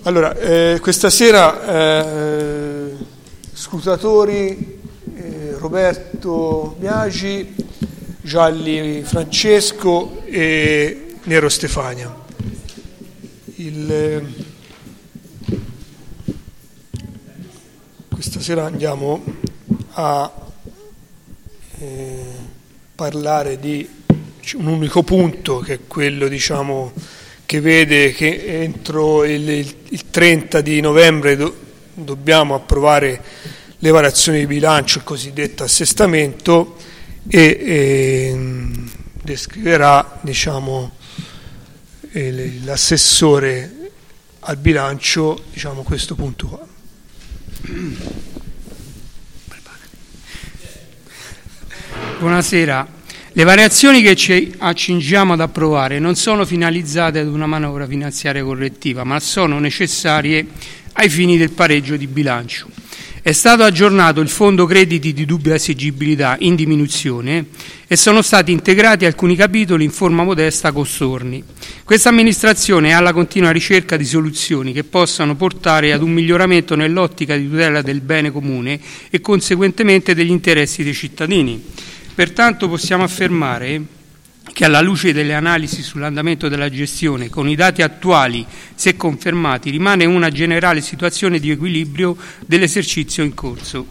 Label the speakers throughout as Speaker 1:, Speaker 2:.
Speaker 1: Allora, questa sera scrutatori Roberto Biagi, Gialli Francesco e Nero Stefania. Questa sera andiamo a parlare di un unico punto, che è quello, diciamo, che vede che entro il 30 di novembre dobbiamo approvare le variazioni di bilancio, il cosiddetto assestamento, e descriverà, diciamo, l'assessore al bilancio, diciamo, questo punto qua.
Speaker 2: Buonasera. Le variazioni che ci accingiamo ad approvare non sono finalizzate ad una manovra finanziaria correttiva, ma sono necessarie ai fini del pareggio di bilancio. È stato aggiornato il fondo crediti di dubbia esigibilità in diminuzione e sono stati integrati alcuni capitoli in forma modesta con storni. Questa amministrazione è alla continua ricerca di soluzioni che possano portare ad un miglioramento nell'ottica di tutela del bene comune e conseguentemente degli interessi dei cittadini. Pertanto possiamo affermare che, alla luce delle analisi sull'andamento della gestione, con i dati attuali, se confermati, rimane una generale situazione di equilibrio dell'esercizio in corso.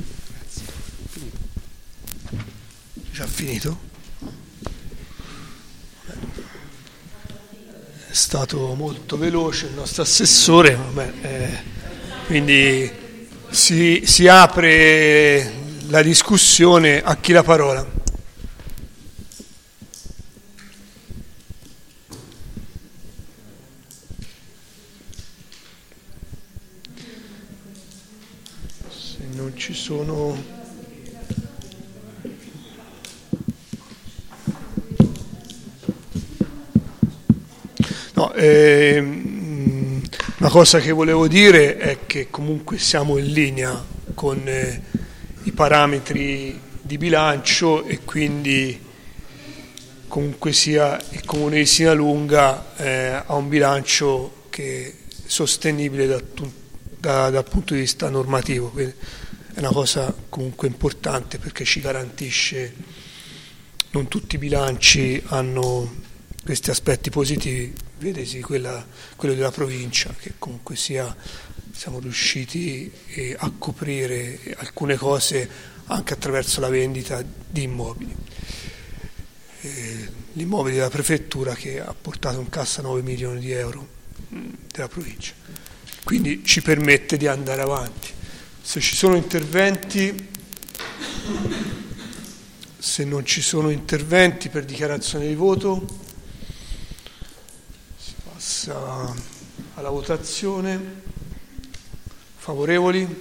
Speaker 1: Già finito? È stato molto veloce il nostro assessore, quindi si apre la discussione. A chi la parola? Se non ci sono... No, una cosa che volevo dire è che comunque siamo in linea con i parametri di bilancio, e quindi comunque sia il Comune di Sinalunga ha un bilancio che è sostenibile dal punto di vista normativo. Quindi è una cosa comunque importante, perché ci garantisce, non tutti i bilanci hanno questi aspetti positivi, vedesi quello della provincia, che comunque sia siamo riusciti a coprire alcune cose anche attraverso la vendita di immobili. L'immobile della prefettura, che ha portato in cassa 9 milioni di euro della provincia, quindi ci permette di andare avanti. Se ci sono interventi, se non ci sono interventi per dichiarazione di voto, si passa alla votazione. Favorevoli?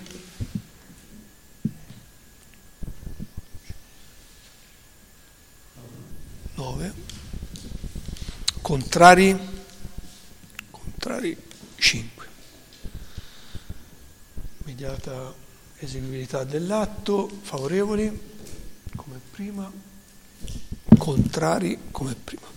Speaker 1: Nove. Contrari? Contrari 5. Immediata eseguibilità dell'atto. Favorevoli come prima, contrari come prima.